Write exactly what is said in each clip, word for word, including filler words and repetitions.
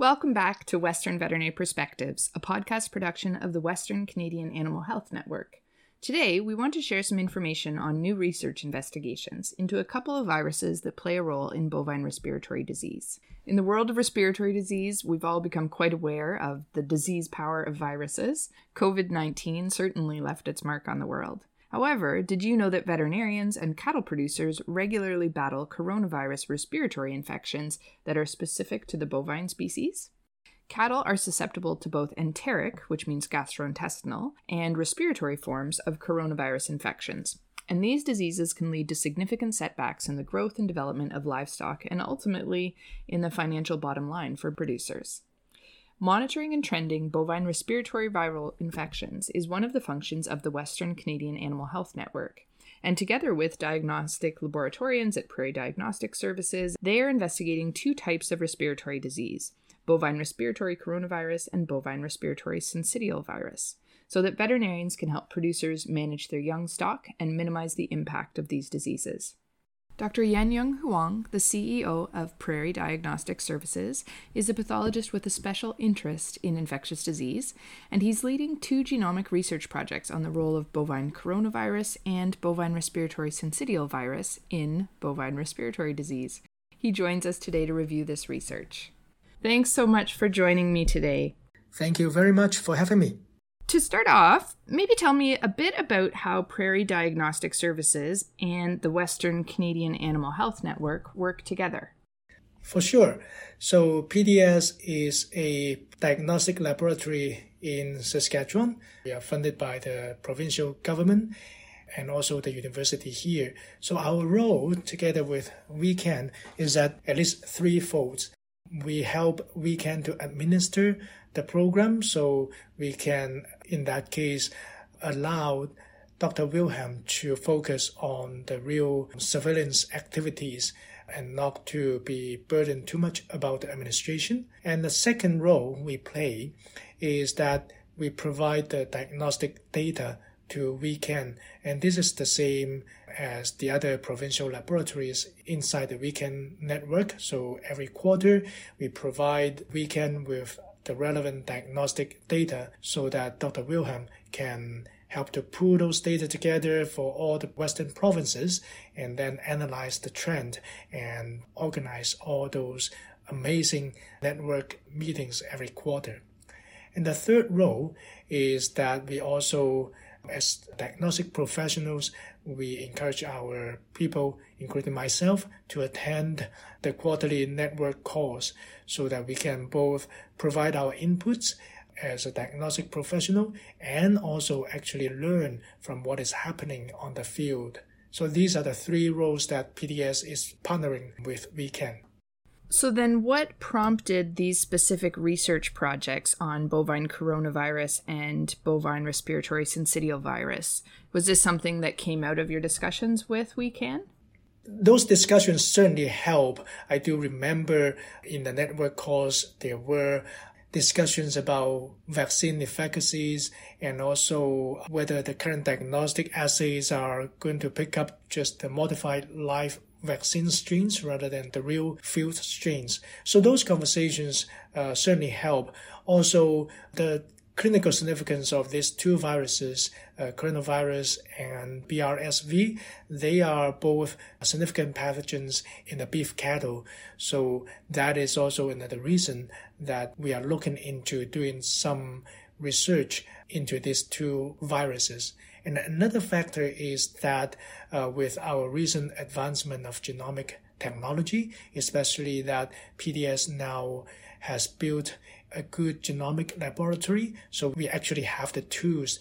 Welcome back to Western Veterinary Perspectives, a podcast production of the Western Canadian Animal Health Network. Today, we want to share some information on new research investigations into a couple of viruses that play a role in bovine respiratory disease. In the world of respiratory disease, we've all become quite aware of the disease power of viruses. covid nineteen certainly left its mark on the world. However, did you know that veterinarians and cattle producers regularly battle coronavirus respiratory infections that are specific to the bovine species? Cattle are susceptible to both enteric, which means gastrointestinal, and respiratory forms of coronavirus infections. And these diseases can lead to significant setbacks in the growth and development of livestock and ultimately in the financial bottom line for producers. Monitoring and trending bovine respiratory viral infections is one of the functions of the Western Canadian Animal Health Network. And together with diagnostic laboratorians at Prairie Diagnostic Services, they are investigating two types of respiratory disease: bovine respiratory coronavirus and bovine respiratory syncytial virus, so that veterinarians can help producers manage their young stock and minimize the impact of these diseases. Doctor Yan-Young Huang, the C E O of Prairie Diagnostic Services, is a pathologist with a special interest in infectious disease, and he's leading two genomic research projects on the role of bovine coronavirus and bovine respiratory syncytial virus in bovine respiratory disease. He joins us today to review this research. Thanks so much for joining me today. Thank you very much for having me. To start off, maybe tell me a bit about how Prairie Diagnostic Services and the Western Canadian Animal Health Network work together. For sure. So P D S is a diagnostic laboratory in Saskatchewan. We are funded by the provincial government and also the university here. So our role together with WeCan is at at least threefold. We help WeCan to administer the program, so we can, in that case, allow Doctor Wilhelm to focus on the real surveillance activities and not to be burdened too much about the administration. And the second role we play is that we provide the diagnostic data to WeCan, and this is the same as the other provincial laboratories inside the WeCan network. So every quarter, we provide WeCan with the relevant diagnostic data so that Doctor Wilhelm can help to pull those data together for all the Western provinces and then analyze the trend and organize all those amazing network meetings every quarter. And the third role is that we also, as diagnostic professionals, we encourage our people, including myself, to attend the quarterly network calls so that we can both provide our inputs as a diagnostic professional and also actually learn from what is happening on the field. So these are the three roles that P D S is partnering with WeCan. So then what prompted these specific research projects on bovine coronavirus and bovine respiratory syncytial virus? Was this something that came out of your discussions with WeCan? Those discussions certainly help. I do remember in the network calls there were discussions about vaccine efficacies and also whether the current diagnostic assays are going to pick up just the modified live vaccine strains rather than the real field strains. So those conversations uh, certainly help. Also, the clinical significance of these two viruses, uh, coronavirus and B R S V, they are both significant pathogens in the beef cattle. So that is also another reason that we are looking into doing some research into these two viruses. And another factor is that uh, with our recent advancement of genomic technology, especially that P D S now has built a good genomic laboratory, so we actually have the tools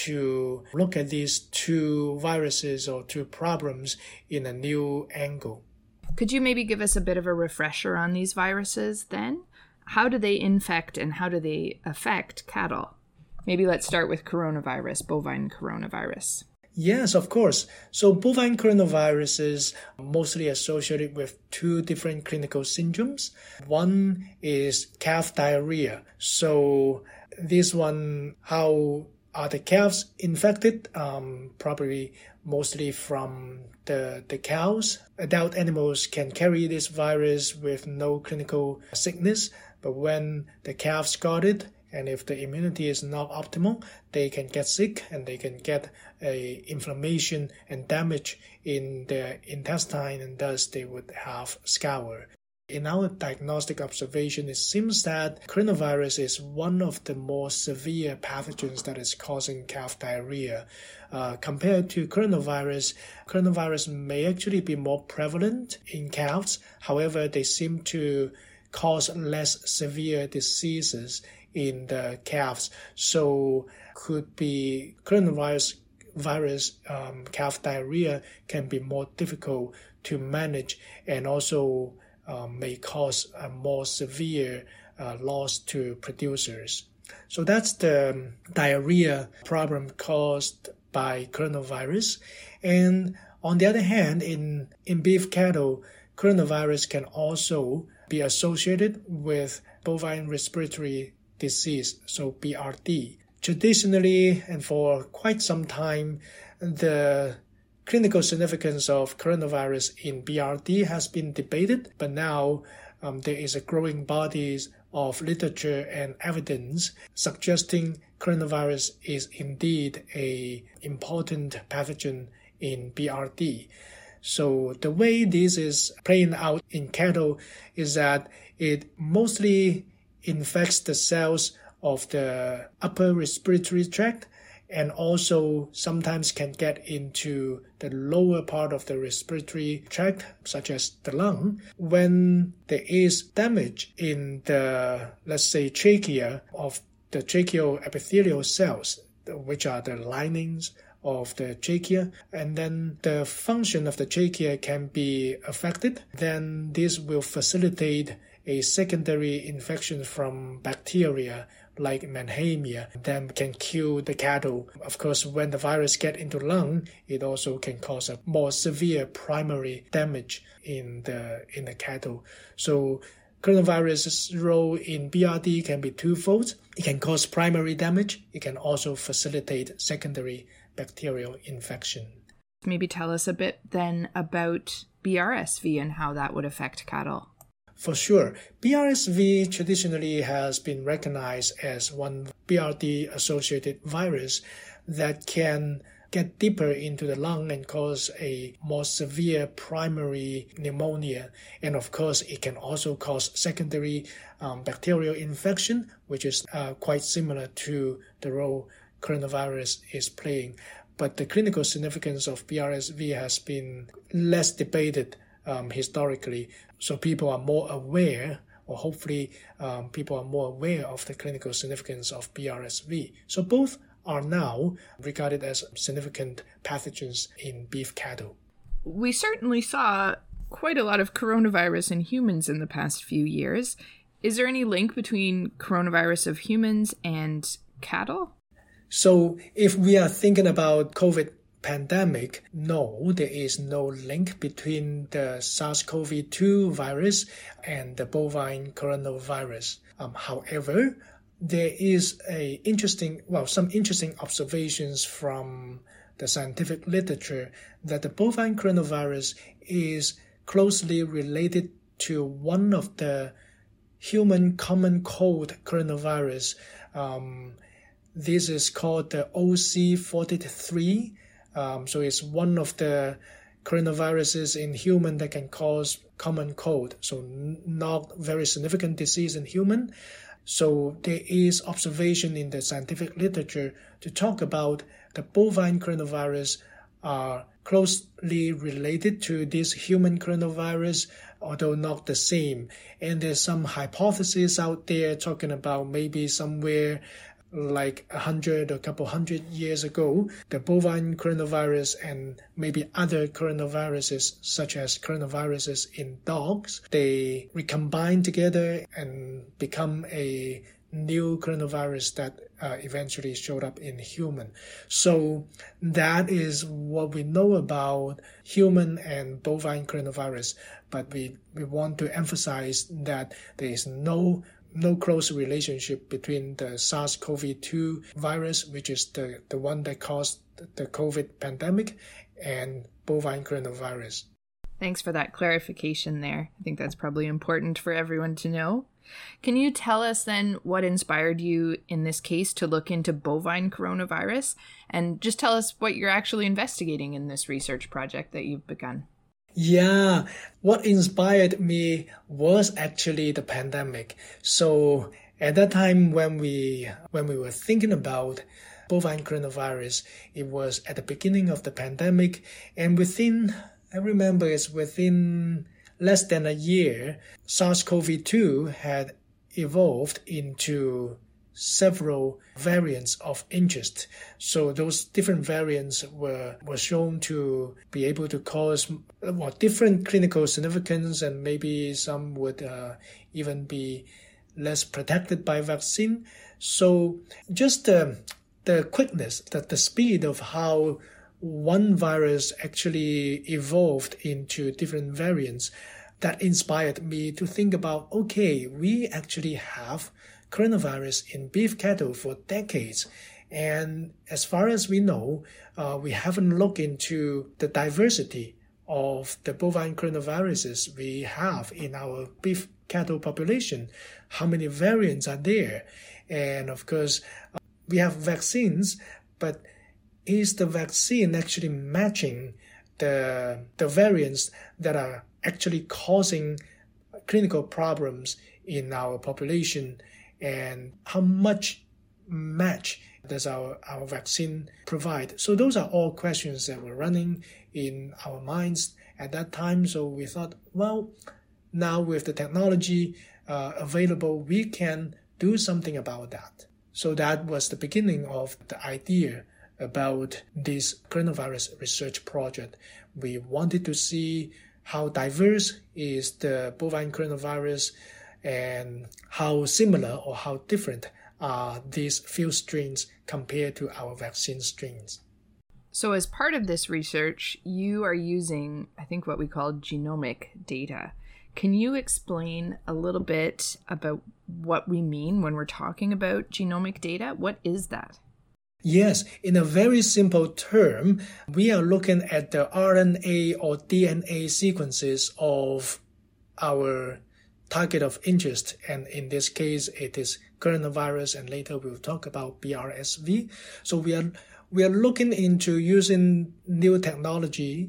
to look at these two viruses or two problems in a new angle. Could you maybe give us a bit of a refresher on these viruses then? How do they infect and how do they affect cattle? Maybe let's start with coronavirus, bovine coronavirus. Yes, of course. So bovine coronavirus is mostly associated with two different clinical syndromes. One is calf diarrhea. So this one, how are the calves infected? Um, probably mostly from the, the cows. Adult animals can carry this virus with no clinical sickness. But when the calves got it, and if the immunity is not optimal, they can get sick and they can get a inflammation and damage in their intestine, and thus they would have scour. In our diagnostic observation, it seems that coronavirus is one of the more severe pathogens that is causing calf diarrhea. Uh, compared to coronavirus, coronavirus may actually be more prevalent in calves. However, they seem to cause less severe diseases in the calves. So could be coronavirus virus um, calf diarrhea can be more difficult to manage, and also um, may cause a more severe uh, loss to producers. So that's the diarrhea problem caused by coronavirus. And on the other hand, in, in beef cattle, coronavirus can also be associated with bovine respiratory disease, so B R D. Traditionally, and for quite some time, the clinical significance of coronavirus in B R D has been debated, but now um, there is a growing body of literature and evidence suggesting coronavirus is indeed an important pathogen in B R D. So the way this is playing out in cattle is that it mostly infects the cells of the upper respiratory tract, and also sometimes can get into the lower part of the respiratory tract, such as the lung. When there is damage in the, let's say, trachea of the tracheal epithelial cells, which are the linings of the trachea, and then the function of the trachea can be affected, then this will facilitate a secondary infection from bacteria like Mannheimia, then can kill the cattle. Of course, when the virus gets into lung, it also can cause a more severe primary damage in the in the cattle. So coronavirus's role in B R D can be twofold. It can cause primary damage. It can also facilitate secondary bacterial infection. Maybe tell us a bit then about B R S V and how that would affect cattle. For sure. B R S V traditionally has been recognized as one B R D-associated virus that can get deeper into the lung and cause a more severe primary pneumonia. And of course, it can also cause secondary um, bacterial infection, which is uh, quite similar to the role coronavirus is playing. But the clinical significance of B R S V has been less debated um, historically. So people are more aware, or hopefully um, people are more aware of the clinical significance of B R S V. So both are now regarded as significant pathogens in beef cattle. We certainly saw quite a lot of coronavirus in humans in the past few years. Is there any link between coronavirus of humans and cattle? So if we are thinking about COVID pandemic, no, there is no link between the SARS-C o V two virus and the bovine coronavirus. Um, however, there is a interesting, well, some interesting observations from the scientific literature that the bovine coronavirus is closely related to one of the human common cold coronavirus. Um, this is called the O C forty-three. Um, so it's one of the coronaviruses in human that can cause common cold. So n- not very significant disease in human. So there is observation in the scientific literature to talk about the bovine coronavirus are closely related to this human coronavirus, although not the same. And there's some hypotheses out there talking about maybe somewhere like a hundred or a couple hundred years ago, the bovine coronavirus and maybe other coronaviruses, such as coronaviruses in dogs, they recombine together and become a new coronavirus that uh, eventually showed up in human. So that is what we know about human and bovine coronavirus. But we, we want to emphasize that there is no no close relationship between the SARS-C o V two virus, which is the, the one that caused the COVID pandemic, and bovine coronavirus. Thanks for that clarification there. I think that's probably important for everyone to know. Can you tell us then what inspired you in this case to look into bovine coronavirus? And just tell us what you're actually investigating in this research project that you've begun. Yeah, what inspired me was actually the pandemic. So at that time when we when we were thinking about bovine coronavirus, it was at the beginning of the pandemic, and within, I remember it's within less than a year, SARS-C o V two had evolved into several variants of interest. So those different variants were, were shown to be able to cause well, different clinical significance, and maybe some would uh, even be less protected by vaccine. So just uh, the quickness, the, the speed of how one virus actually evolved into different variants, that inspired me to think about, okay, we actually have coronavirus in beef cattle for decades. And as far as we know, uh, we haven't looked into the diversity of the bovine coronaviruses we have in our beef cattle population. How many variants are there? And of course, uh, we have vaccines, but is the vaccine actually matching the, the variants that are actually causing clinical problems in our population? And how much match does our, our vaccine provide? So those are all questions that were running in our minds at that time. So we thought, well, now with the technology uh, available, we can do something about that. So that was the beginning of the idea about this coronavirus research project. We wanted to see how diverse is the bovine coronavirus and how similar or how different are these few strains compared to our vaccine strains. So as part of this research, you are using, I think, what we call genomic data. Can you explain a little bit about what we mean when we're talking about genomic data? What is that? Yes, in a very simple term, we are looking at the R N A or D N A sequences of our target of interest, and in this case, it is coronavirus, and later we'll talk about B R S V. So we are we are looking into using new technology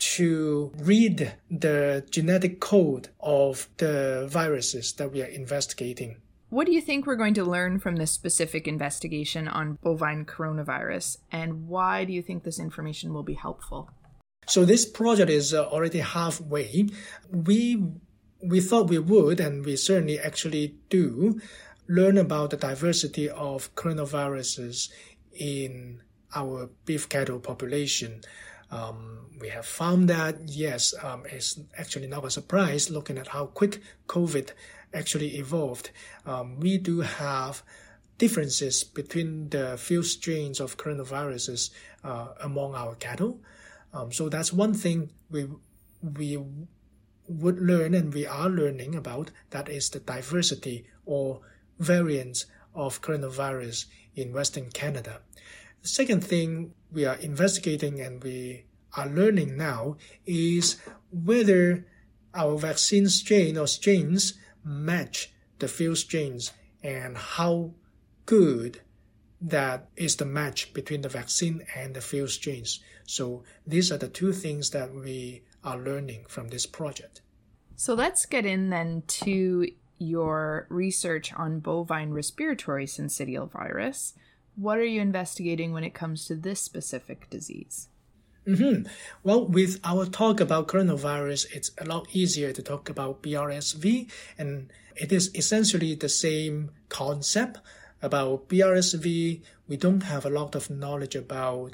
to read the genetic code of the viruses that we are investigating. What do you think we're going to learn from this specific investigation on bovine coronavirus, and why do you think this information will be helpful? So this project is uh, already halfway. We we thought we would, and we certainly actually do, learn about the diversity of coronaviruses in our beef cattle population. Um, we have found that, yes, um, it's actually not a surprise looking at how quick COVID actually evolved. Um, we do have differences between the few strains of coronaviruses uh, among our cattle. Um, so that's one thing we we would learn, and we are learning about, that is the diversity or variants of coronavirus in Western Canada. The second thing we are investigating and we are learning now is whether our vaccine strain or strains match the field strains, and how good that is the match between the vaccine and the field strains. So these are the two things that we are learning from this project. So let's get in then to your research on bovine respiratory syncytial virus. What are you investigating when it comes to this specific disease? Mm-hmm. Well, with our talk about coronavirus, it's a lot easier to talk about B R S V, and it is essentially the same concept. About B R S V, we don't have a lot of knowledge about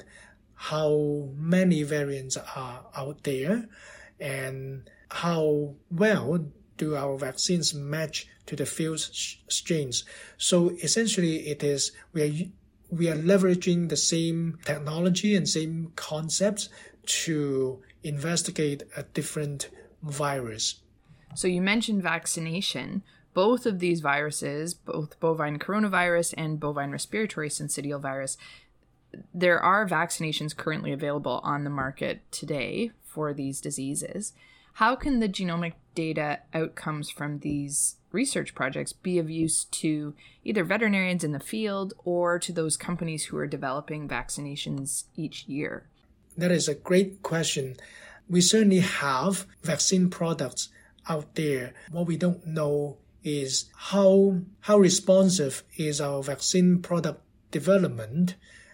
how many variants are out there and how well do our vaccines match to the field strains. So essentially, it is we are we are leveraging the same technology and same concepts to investigate a different virus. So you mentioned vaccination. Both of these viruses, both bovine coronavirus and bovine respiratory syncytial virus, there are vaccinations currently available on the market today for these diseases. How can the genomic data outcomes from these research projects be of use to either veterinarians in the field or to those companies who are developing vaccinations each year? That is a great question. We certainly have vaccine products out there. What we don't know is how how responsive is our vaccine product development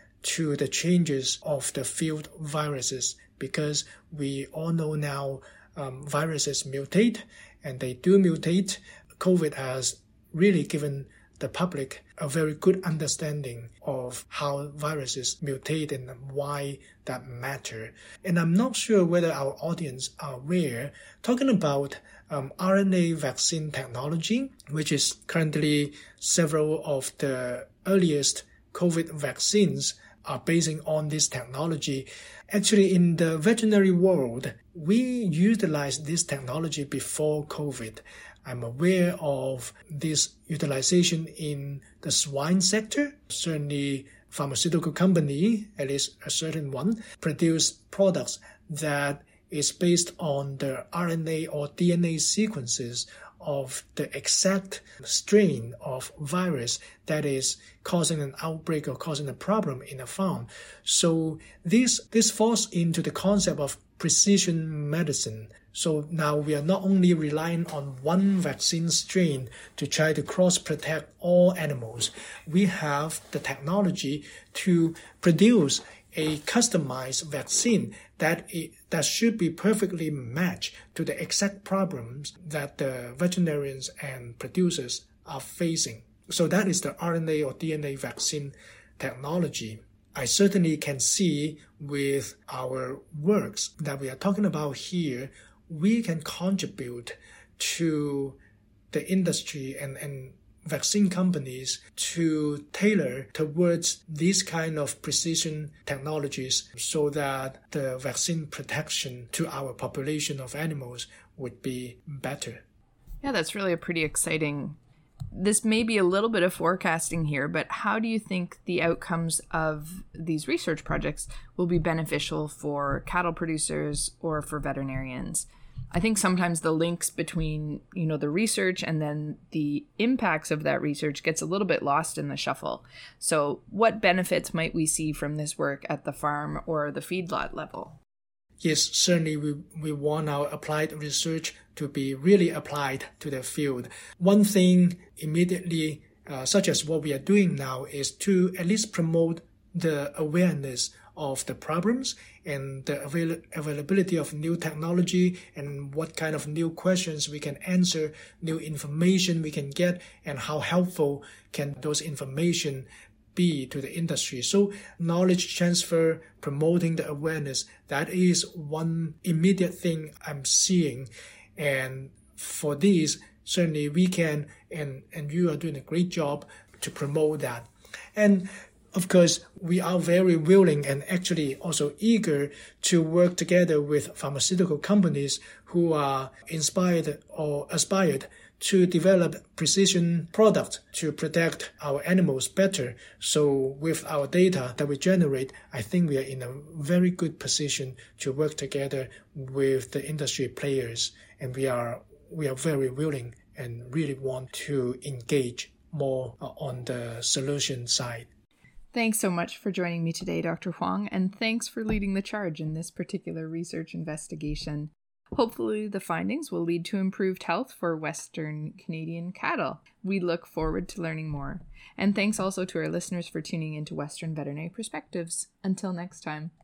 to the changes of the field viruses, because we all know now um, viruses mutate, and they do mutate. COVID has really given the public a very good understanding of how viruses mutate and why that matter. And I'm not sure whether our audience are aware, talking about um, R N A vaccine technology, which is currently several of the earliest COVID vaccines are basing on this technology. Actually, in the veterinary world, we utilized this technology before COVID. I'm aware of this utilization in the swine sector. Certainly, pharmaceutical company, at least a certain one, produce products that is based on the R N A or D N A sequences of the exact strain of virus that is causing an outbreak or causing a problem in a farm. So this this falls into the concept of precision medicine. So now we are not only relying on one vaccine strain to try to cross-protect all animals. We have the technology to produce a customized vaccine that it, that should be perfectly matched to the exact problems that the veterinarians and producers are facing. So that is the R N A or D N A vaccine technology. I certainly can see with our works that we are talking about here, we can contribute to the industry and, and vaccine companies to tailor towards these kind of precision technologies so that the vaccine protection to our population of animals would be better. Yeah, that's really a pretty exciting. This may be a little bit of forecasting here, but how do you think the outcomes of these research projects will be beneficial for cattle producers or for veterinarians? I think sometimes the links between, you know, the research and then the impacts of that research gets a little bit lost in the shuffle. So what benefits might we see from this work at the farm or the feedlot level? Yes, certainly we, we want our applied research to be really applied to the field. One thing immediately, uh, such as what we are doing now, is to at least promote the awareness of the problems and the avail- availability of new technology and what kind of new questions we can answer, new information we can get, and how helpful can those information be to the industry. So knowledge transfer, promoting the awareness, that is one immediate thing I'm seeing. And for these, certainly we can, and, and you are doing a great job to promote that. And of course, we are very willing and actually also eager to work together with pharmaceutical companies who are inspired or aspired to develop precision products to protect our animals better. So with our data that we generate, I think we are in a very good position to work together with the industry players. And we are we are very willing and really want to engage more on the solution side. Thanks so much for joining me today, Doctor Huang, and thanks for leading the charge in this particular research investigation. Hopefully, the findings will lead to improved health for Western Canadian cattle. We look forward to learning more. And thanks also to our listeners for tuning into Western Veterinary Perspectives. Until next time.